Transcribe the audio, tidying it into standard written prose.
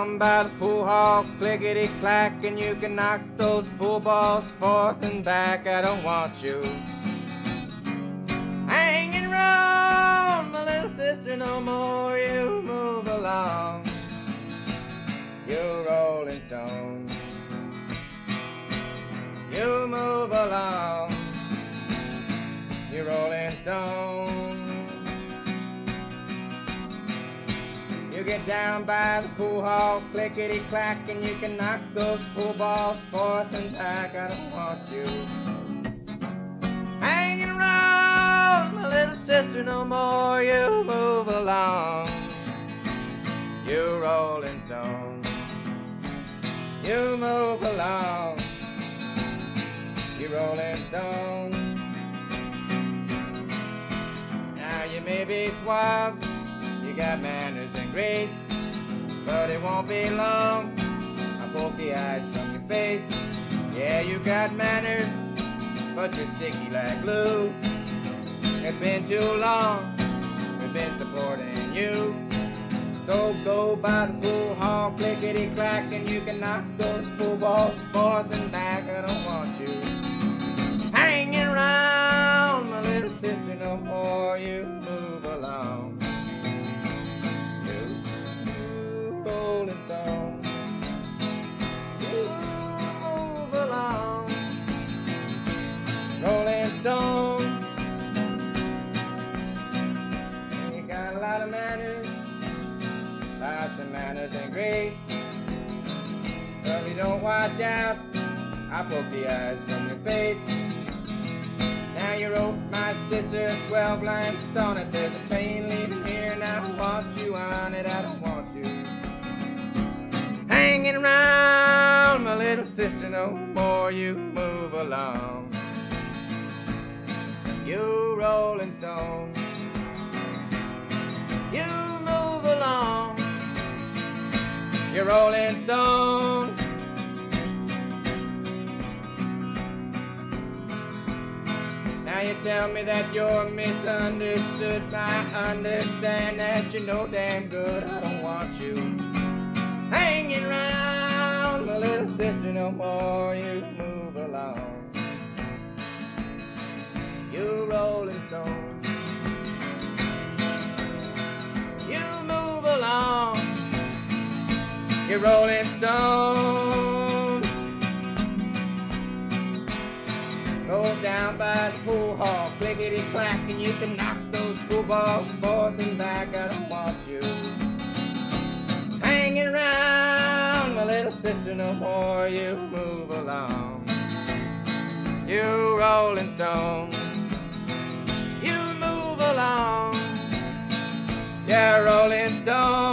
down by the pool hall, clickety-clack, and you can knock those pool balls forth and back. I don't want you hanging around, my little sister, no more. You move along, you rolling stone. You move along, you rolling stone. You get down by the pool hall, clickety-clack, and you can knock those pool balls forth and back. I don't want you hanging around, my little sister, no more. You move along, you rolling stone. You move along, you rolling stone. Now you may be suave, you got manners and grace, but it won't be long. I'll poke the eyes from your face. Yeah, you got manners, but you're sticky like glue. It's been too long, we've been supporting you. So go by the pool hall, clickety-clack, and you can knock those pool balls forth and back. I don't want you hanging around, my little sister, no more. You move along, you rolling stone. You move along, rolling stone. And you got a lot of manners, lots of manners and grace. But if you don't watch out, I'll poke the eyes from your face. Now you wrote my sister a 12-line sonnet. There's a train leaving here, now I want you on it. I don't want you hanging around, my little sister, no more. You move along, you rolling stone. You move along, you rolling stone. Now you tell me that you're misunderstood. I understand that you know damn good I don't want you hanging around, my little sister, no more. You move along, you rolling stone. You move along, you rolling stone. Go down by the pool hall, clickety-clack, and you can knock those pool balls forth and back. I don't want you hanging around, my little sister, no more. You move along, you rolling stone. You move along, yeah, rolling stone.